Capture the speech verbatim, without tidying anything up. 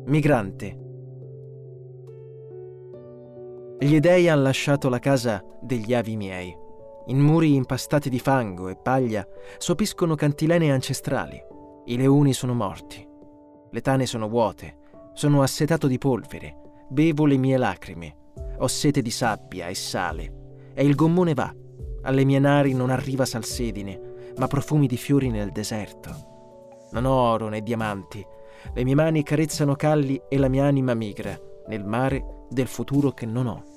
Migrante. Gli dei han lasciato la casa degli avi miei. In muri impastati di fango e paglia sopiscono cantilene ancestrali. I leoni sono morti. Le tane sono vuote. Sono assetato di polvere. Bevo le mie lacrime. Ho sete di sabbia e sale. E il gommone va. Alle mie nari non arriva salsedine, ma profumi di fiori nel deserto. Non ho oro né diamanti. Le mie mani carezzano calli e la mia anima migra nel mare del futuro che non ho.